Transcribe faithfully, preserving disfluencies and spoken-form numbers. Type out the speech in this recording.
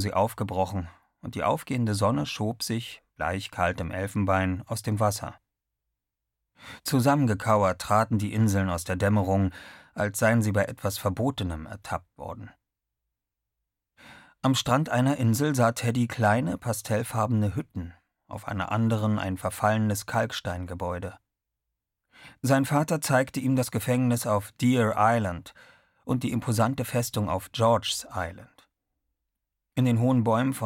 sie aufgebrochen, und die aufgehende Sonne schob sich, gleich kaltem Elfenbein, aus dem Wasser. Zusammengekauert traten die Inseln aus der Dämmerung, als seien sie bei etwas Verbotenem ertappt worden. Am Strand einer Insel sah Teddy kleine, pastellfarbene Hütten, auf einer anderen ein verfallenes Kalksteingebäude. Sein Vater zeigte ihm das Gefängnis auf Deer Island und die imposante Festung auf George's Island. In den hohen Bäumen von